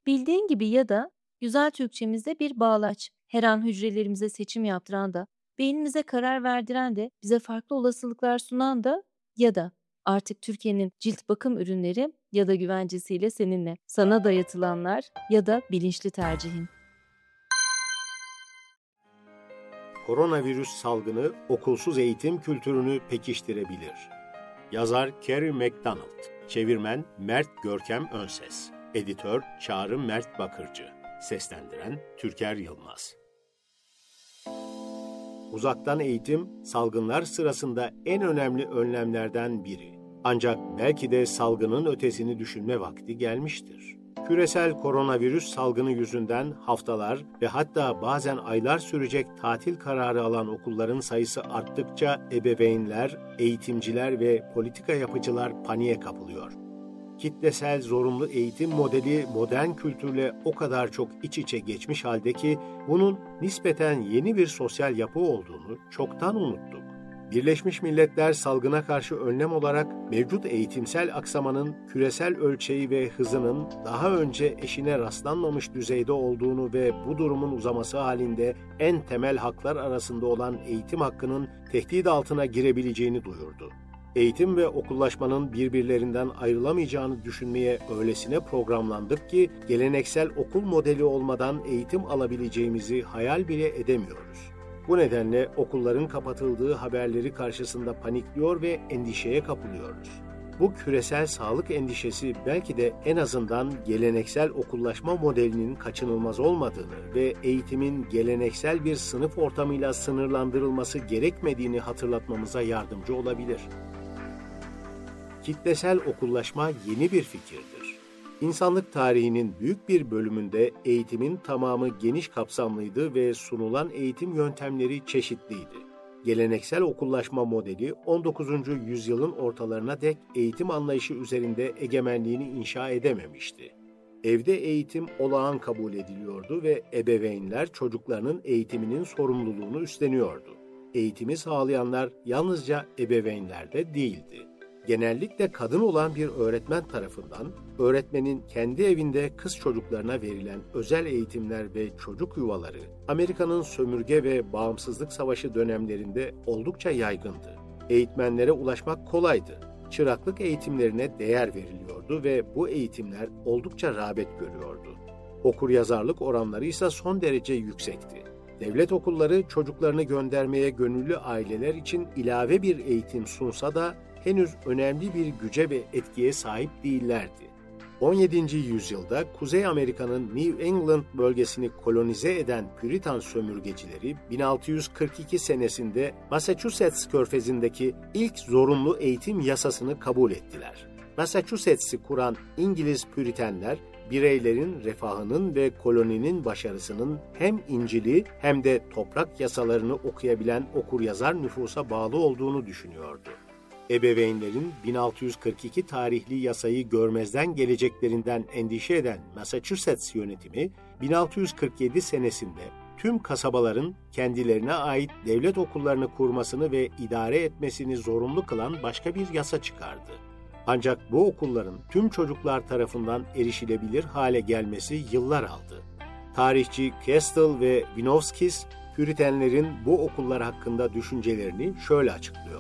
Bildiğin gibi ya da güzel Türkçemizde bir bağlaç. Her an hücrelerimize seçim yaptıran da, beynimize karar verdiren de, bize farklı olasılıklar sunan da ya da artık Türkiye'nin cilt bakım ürünleri ya da güvencesiyle seninle. Sana dayatılanlar ya da bilinçli tercihin. Koronavirüs salgını okulsuz eğitim kültürünü pekiştirebilir. Yazar Carrie McDonald, çevirmen Mert Görkem Önses, editör Çağrı Mert Bakırcı, seslendiren Türker Yılmaz. Uzaktan eğitim, salgınlar sırasında en önemli önlemlerden biri. Ancak belki de salgının ötesini düşünme vakti gelmiştir. Küresel koronavirüs salgını yüzünden haftalar ve hatta bazen aylar sürecek tatil kararı alan okulların sayısı arttıkça ebeveynler, eğitimciler ve politika yapıcılar paniğe kapılıyor. Kitlesel zorunlu eğitim modeli modern kültürle o kadar çok iç içe geçmiş halde ki bunun nispeten yeni bir sosyal yapı olduğunu çoktan unuttuk. Birleşmiş Milletler salgına karşı önlem olarak mevcut eğitimsel aksamanın küresel ölçeği ve hızının daha önce eşine rastlanmamış düzeyde olduğunu ve bu durumun uzaması halinde en temel haklar arasında olan eğitim hakkının tehdit altına girebileceğini duyurdu. Eğitim ve okullaşmanın birbirlerinden ayrılamayacağını düşünmeye öylesine programlandık ki geleneksel okul modeli olmadan eğitim alabileceğimizi hayal bile edemiyoruz. Bu nedenle okulların kapatıldığı haberleri karşısında panikliyor ve endişeye kapılıyoruz. Bu küresel sağlık endişesi belki de en azından geleneksel okullaşma modelinin kaçınılmaz olmadığını ve eğitimin geleneksel bir sınıf ortamıyla sınırlandırılması gerekmediğini hatırlatmamıza yardımcı olabilir. Kitlesel okullaşma yeni bir fikirdir. İnsanlık tarihinin büyük bir bölümünde eğitimin tamamı geniş kapsamlıydı ve sunulan eğitim yöntemleri çeşitliydi. Geleneksel okullaşma modeli 19. yüzyılın ortalarına dek eğitim anlayışı üzerinde egemenliğini inşa edememişti. Evde eğitim olağan kabul ediliyordu ve ebeveynler çocuklarının eğitiminin sorumluluğunu üstleniyordu. Eğitimi sağlayanlar yalnızca ebeveynler de değildi. Genellikle kadın olan bir öğretmen tarafından, öğretmenin kendi evinde kız çocuklarına verilen özel eğitimler ve çocuk yuvaları, Amerika'nın sömürge ve bağımsızlık savaşı dönemlerinde oldukça yaygındı. Eğitmenlere ulaşmak kolaydı. Çıraklık eğitimlerine değer veriliyordu ve bu eğitimler oldukça rağbet görüyordu. Okuryazarlık oranları ise son derece yüksekti. Devlet okulları çocuklarını göndermeye gönüllü aileler için ilave bir eğitim sunsa da henüz önemli bir güce ve etkiye sahip değillerdi. 17. yüzyılda Kuzey Amerika'nın New England bölgesini kolonize eden Puritan sömürgecileri 1642 senesinde Massachusetts körfezindeki ilk zorunlu eğitim yasasını kabul ettiler. Massachusetts'i kuran İngiliz Püritenler, bireylerin refahının ve koloninin başarısının hem İncil'i hem de toprak yasalarını okuyabilen okuryazar nüfusa bağlı olduğunu düşünüyordu. Ebeveynlerin 1642 tarihli yasayı görmezden geleceklerinden endişe eden Massachusetts yönetimi, 1647 senesinde tüm kasabaların kendilerine ait devlet okullarını kurmasını ve idare etmesini zorunlu kılan başka bir yasa çıkardı. Ancak bu okulların tüm çocuklar tarafından erişilebilir hale gelmesi yıllar aldı. Tarihçi Kestel ve Winovskis, Püritenlerin bu okullar hakkında düşüncelerini şöyle açıklıyor.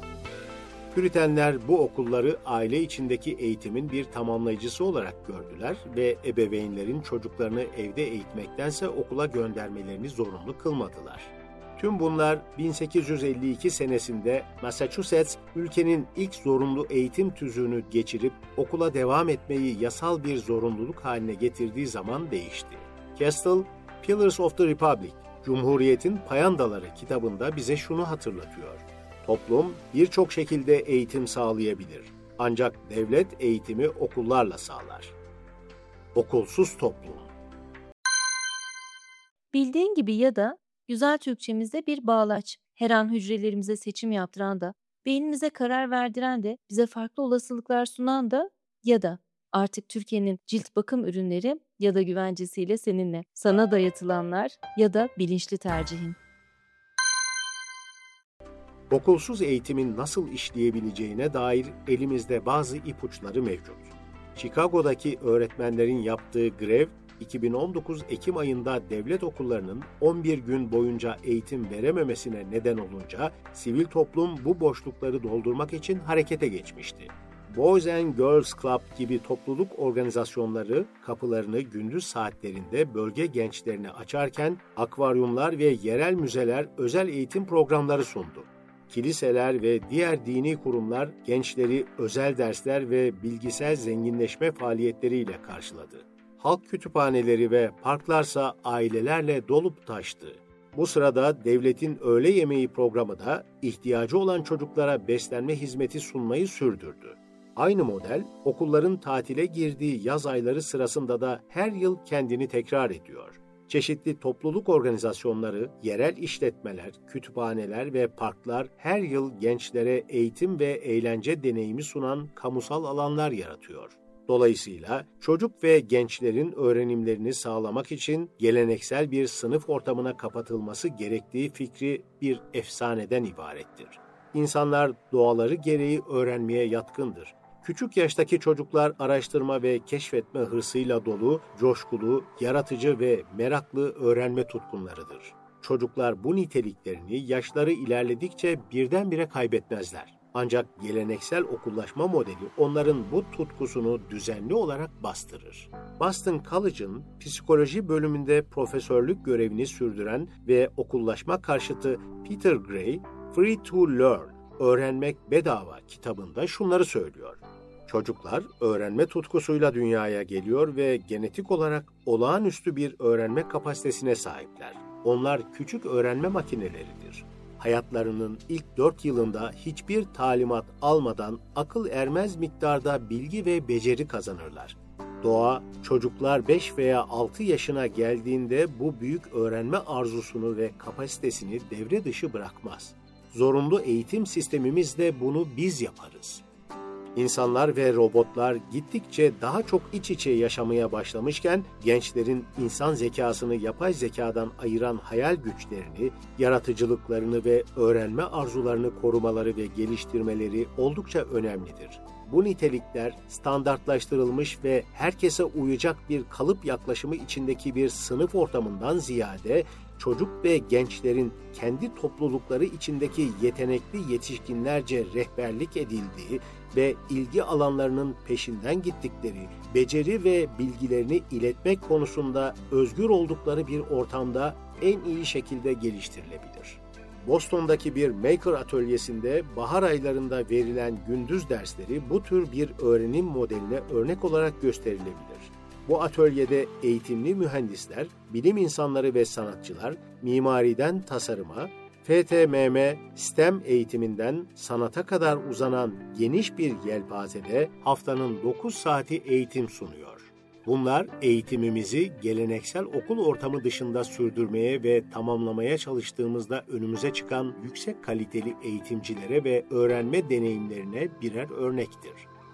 Püritenler bu okulları aile içindeki eğitimin bir tamamlayıcısı olarak gördüler ve ebeveynlerin çocuklarını evde eğitmektense okula göndermelerini zorunlu kılmadılar. Tüm bunlar 1852 senesinde Massachusetts, ülkenin ilk zorunlu eğitim tüzüğünü geçirip okula devam etmeyi yasal bir zorunluluk haline getirdiği zaman değişti. Kestel, Pillars of the Republic, Cumhuriyet'in Payandaları kitabında bize şunu hatırlatıyor. Toplum birçok şekilde eğitim sağlayabilir. Ancak devlet eğitimi okullarla sağlar. Okulsuz toplum. Bildiğin gibi ya da güzel Türkçemizde bir bağlaç. Her an hücrelerimize seçim yaptıran da, beynimize karar verdiren de, bize farklı olasılıklar sunan da ya da artık Türkiye'nin cilt bakım ürünleri ya da güvencesiyle seninle. Sana dayatılanlar ya da bilinçli tercihin. Okulsuz eğitimin nasıl işleyebileceğine dair elimizde bazı ipuçları mevcut. Chicago'daki öğretmenlerin yaptığı grev, 2019 Ekim ayında devlet okullarının 11 gün boyunca eğitim verememesine neden olunca sivil toplum bu boşlukları doldurmak için harekete geçmişti. Boys and Girls Club gibi topluluk organizasyonları kapılarını gündüz saatlerinde bölge gençlerine açarken akvaryumlar ve yerel müzeler özel eğitim programları sundu. Kiliseler ve diğer dini kurumlar gençleri özel dersler ve bilgisel zenginleşme faaliyetleriyle karşıladı. Halk kütüphaneleri ve parklarsa ailelerle dolup taştı. Bu sırada devletin öğle yemeği programı da ihtiyacı olan çocuklara beslenme hizmeti sunmayı sürdürdü. Aynı model okulların tatile girdiği yaz ayları sırasında da her yıl kendini tekrar ediyor. Çeşitli topluluk organizasyonları, yerel işletmeler, kütüphaneler ve parklar her yıl gençlere eğitim ve eğlence deneyimi sunan kamusal alanlar yaratıyor. Dolayısıyla çocuk ve gençlerin öğrenimlerini sağlamak için geleneksel bir sınıf ortamına kapatılması gerektiği fikri bir efsaneden ibarettir. İnsanlar doğaları gereği öğrenmeye yatkındır. Küçük yaştaki çocuklar araştırma ve keşfetme hırsıyla dolu, coşkulu, yaratıcı ve meraklı öğrenme tutkunlarıdır. Çocuklar bu niteliklerini yaşları ilerledikçe birdenbire kaybetmezler. Ancak geleneksel okullaşma modeli onların bu tutkusunu düzenli olarak bastırır. Boston College'ın psikoloji bölümünde profesörlük görevini sürdüren ve okullaşma karşıtı Peter Gray, Free to Learn, Öğrenmek Bedava kitabında şunları söylüyor. Çocuklar öğrenme tutkusuyla dünyaya geliyor ve genetik olarak olağanüstü bir öğrenme kapasitesine sahipler. Onlar küçük öğrenme makineleridir. Hayatlarının ilk 4 yılında hiçbir talimat almadan akıl ermez miktarda bilgi ve beceri kazanırlar. Doğa, çocuklar 5 veya 6 yaşına geldiğinde bu büyük öğrenme arzusunu ve kapasitesini devre dışı bırakmaz. Zorunlu eğitim sistemimizde bunu biz yaparız. İnsanlar ve robotlar gittikçe daha çok iç içe yaşamaya başlamışken gençlerin insan zekasını yapay zekadan ayıran hayal güçlerini, yaratıcılıklarını ve öğrenme arzularını korumaları ve geliştirmeleri oldukça önemlidir. Bu nitelikler standartlaştırılmış ve herkese uyacak bir kalıp yaklaşımı içindeki bir sınıf ortamından ziyade çocuk ve gençlerin kendi toplulukları içindeki yetenekli yetişkinlerce rehberlik edildiği ve ilgi alanlarının peşinden gittikleri, beceri ve bilgilerini iletmek konusunda özgür oldukları bir ortamda en iyi şekilde geliştirilebilir. Boston'daki bir maker atölyesinde bahar aylarında verilen gündüz dersleri bu tür bir öğrenim modeline örnek olarak gösterilebilir. Bu atölyede eğitimli mühendisler, bilim insanları ve sanatçılar mimariden tasarıma, FTMM, STEM eğitiminden sanata kadar uzanan geniş bir yelpazede haftanın 9 saati eğitim sunuyor. Bunlar eğitimimizi geleneksel okul ortamı dışında sürdürmeye ve tamamlamaya çalıştığımızda önümüze çıkan yüksek kaliteli eğitimcilere ve öğrenme deneyimlerine birer örnektir.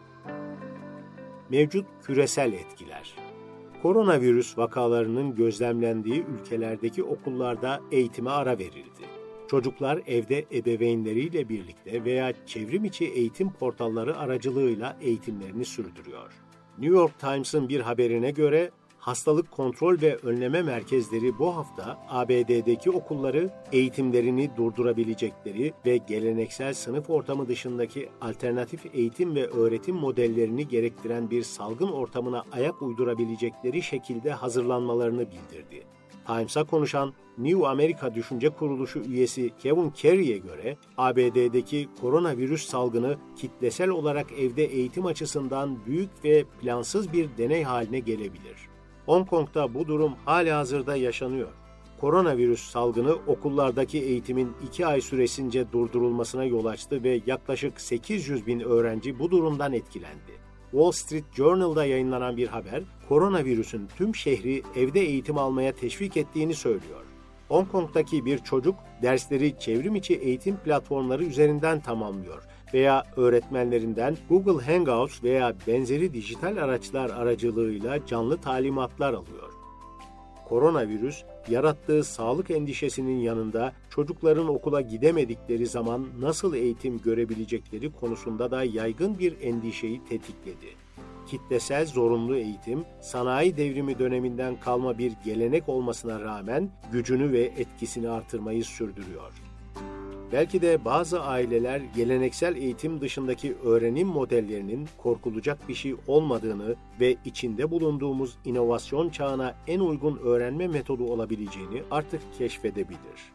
Mevcut küresel etkiler. Koronavirüs vakalarının gözlemlendiği ülkelerdeki okullarda eğitime ara verildi. Çocuklar evde ebeveynleriyle birlikte veya çevrim içi eğitim portalları aracılığıyla eğitimlerini sürdürüyor. New York Times'ın bir haberine göre Hastalık Kontrol ve Önleme Merkezleri bu hafta ABD'deki okulları eğitimlerini durdurabilecekleri ve geleneksel sınıf ortamı dışındaki alternatif eğitim ve öğretim modellerini gerektiren bir salgın ortamına ayak uydurabilecekleri şekilde hazırlanmalarını bildirdi. Times'a konuşan New America Düşünce Kuruluşu üyesi Kevin Carey'e göre ABD'deki koronavirüs salgını kitlesel olarak evde eğitim açısından büyük ve plansız bir deney haline gelebilir. Hong Kong'da bu durum halihazırda yaşanıyor. Koronavirüs salgını okullardaki eğitimin 2 ay süresince durdurulmasına yol açtı ve yaklaşık 800 bin öğrenci bu durumdan etkilendi. Wall Street Journal'da yayınlanan bir haber, koronavirüsün tüm şehri evde eğitim almaya teşvik ettiğini söylüyor. Hong Kong'daki bir çocuk dersleri çevrim içi eğitim platformları üzerinden tamamlıyor veya öğretmenlerinden Google Hangouts veya benzeri dijital araçlar aracılığıyla canlı talimatlar alıyor. Koronavirüs, yarattığı sağlık endişesinin yanında çocukların okula gidemedikleri zaman nasıl eğitim görebilecekleri konusunda da yaygın bir endişeyi tetikledi. kitlesel zorunlu eğitim, sanayi devrimi döneminden kalma bir gelenek olmasına rağmen gücünü ve etkisini artırmayı sürdürüyor. Belki de bazı aileler geleneksel eğitim dışındaki öğrenim modellerinin korkulacak bir şey olmadığını ve içinde bulunduğumuz inovasyon çağına en uygun öğrenme metodu olabileceğini artık keşfedebilir.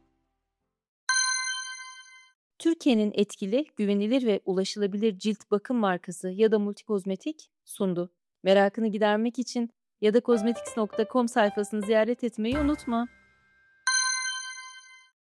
Türkiye'nin etkili, güvenilir ve ulaşılabilir cilt bakım markası ya da Multikozmetik sundu. Merakını gidermek için ya da cosmetics.com sayfasını ziyaret etmeyi unutma.